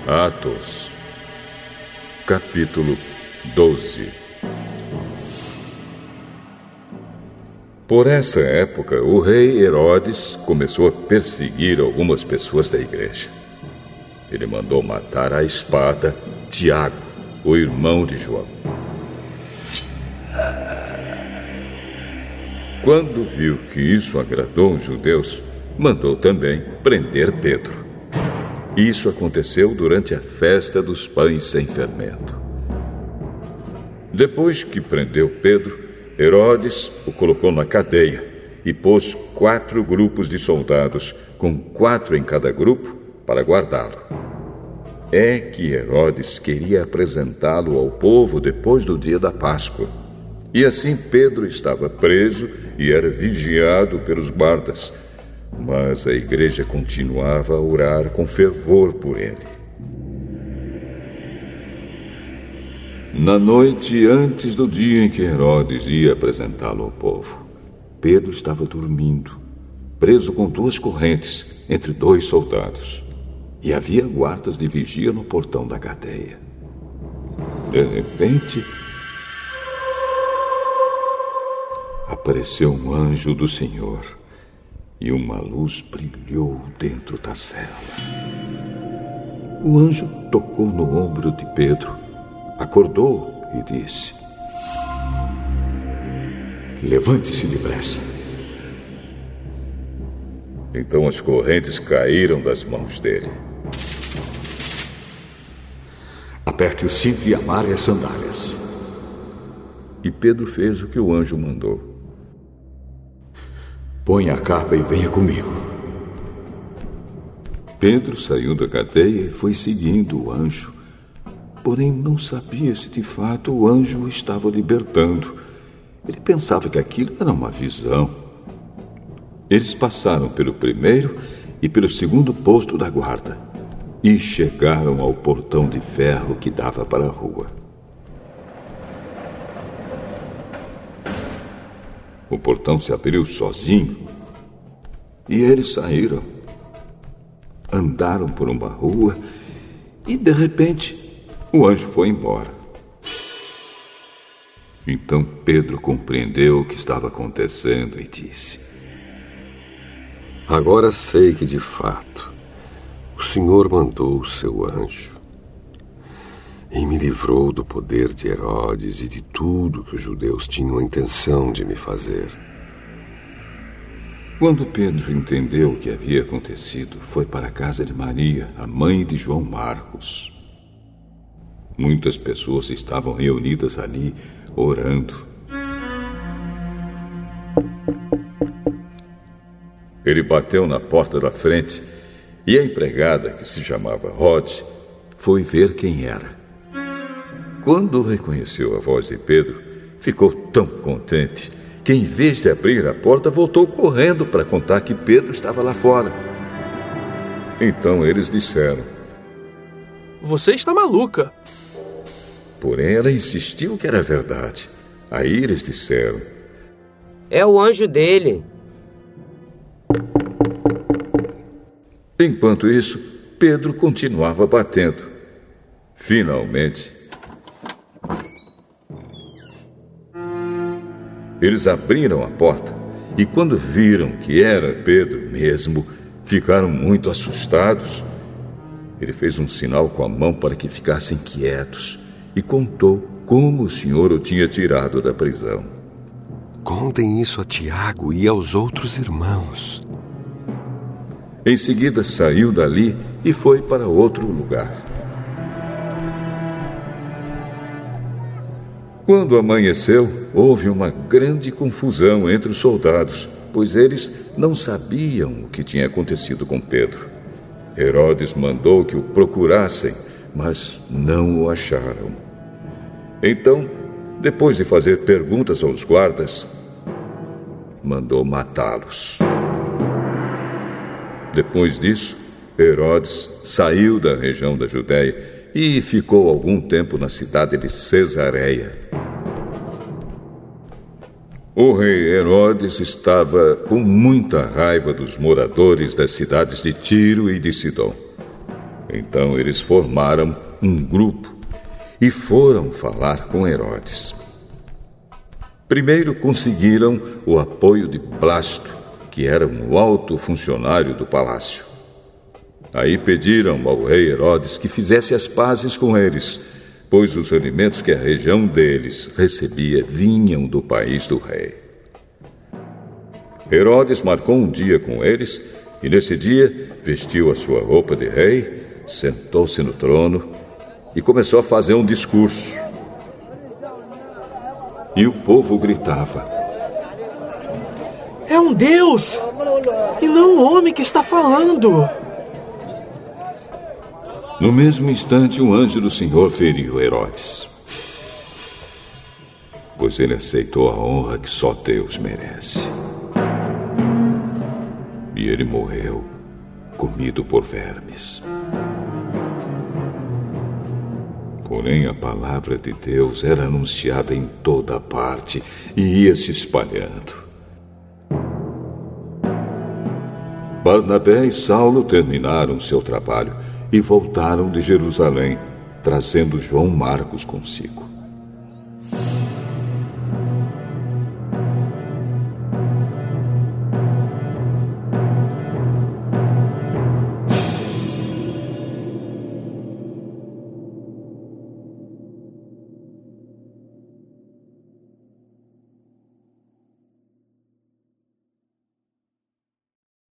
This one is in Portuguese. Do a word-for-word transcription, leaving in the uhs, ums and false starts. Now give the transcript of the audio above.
Atos, capítulo doze. Por essa época, o rei Herodes começou a perseguir algumas pessoas da igreja. Ele mandou matar à espada Tiago, o irmão de João. Quando viu que isso agradou os judeus, mandou também prender Pedro. Isso aconteceu durante a festa dos pães sem fermento. Depois que prendeu Pedro, Herodes o colocou na cadeia e pôs quatro grupos de soldados, com quatro em cada grupo, para guardá-lo. É que Herodes queria apresentá-lo ao povo depois do dia da Páscoa. E assim Pedro estava preso e era vigiado pelos guardas. Mas a igreja continuava a orar com fervor por ele. Na noite antes do dia em que Herodes ia apresentá-lo ao povo, Pedro estava dormindo, preso com duas correntes entre dois soldados. E havia guardas de vigia no portão da cadeia. De repente, apareceu um anjo do Senhor. E uma luz brilhou dentro da cela. O anjo tocou no ombro de Pedro, acordou e disse: "Levante-se depressa." Então as correntes caíram das mãos dele. "Aperte o cinto e amarre as sandálias." E Pedro fez o que o anjo mandou. "Ponha a capa e venha comigo." Pedro saiu da cadeia e foi seguindo o anjo. Porém, não sabia se de fato o anjo o estava libertando. Ele pensava que aquilo era uma visão. Eles passaram pelo primeiro e pelo segundo posto da guarda e chegaram ao portão de ferro que dava para a rua. O portão se abriu sozinho e eles saíram. Andaram por uma rua e, de repente, o anjo foi embora. Então Pedro compreendeu o que estava acontecendo e disse: "Agora sei que, de fato, o Senhor mandou o seu anjo e me livrou do poder de Herodes e de tudo que os judeus tinham a intenção de me fazer." Quando Pedro entendeu o que havia acontecido, foi para a casa de Maria, a mãe de João Marcos. Muitas pessoas estavam reunidas ali, orando. Ele bateu na porta da frente e a empregada, que se chamava Rod, foi ver quem era. Quando reconheceu a voz de Pedro, ficou tão contente que, em vez de abrir a porta, voltou correndo para contar que Pedro estava lá fora. Então eles disseram: "Você está maluca." Porém, ela insistiu que era verdade. Aí eles disseram: "É o anjo dele." Enquanto isso, Pedro continuava batendo. Finalmente, eles abriram a porta e, quando viram que era Pedro mesmo, ficaram muito assustados. Ele fez um sinal com a mão para que ficassem quietos e contou como o Senhor o tinha tirado da prisão. "Contem isso a Tiago e aos outros irmãos." Em seguida, saiu dali e foi para outro lugar. Quando amanheceu, houve uma grande confusão entre os soldados, pois eles não sabiam o que tinha acontecido com Pedro. Herodes mandou que o procurassem, mas não o acharam. Então, depois de fazer perguntas aos guardas, mandou matá-los. Depois disso, Herodes saiu da região da Judéia e ficou algum tempo na cidade de Cesareia. O rei Herodes estava com muita raiva dos moradores das cidades de Tiro e de Sidom. Então eles formaram um grupo e foram falar com Herodes. Primeiro conseguiram o apoio de Blasto, que era um alto funcionário do palácio. Aí pediram ao rei Herodes que fizesse as pazes com eles, pois os alimentos que a região deles recebia vinham do país do rei. Herodes marcou um dia com eles e nesse dia vestiu a sua roupa de rei, sentou-se no trono e começou a fazer um discurso. E o povo gritava: É um Deus! E não um homem que está falando! No mesmo instante, um anjo do Senhor feriu Herodes, pois ele aceitou a honra que só Deus merece. E ele morreu, comido por vermes. Porém, a palavra de Deus era anunciada em toda parte e ia se espalhando. Barnabé e Saulo terminaram seu trabalho e voltaram de Jerusalém, trazendo João Marcos consigo.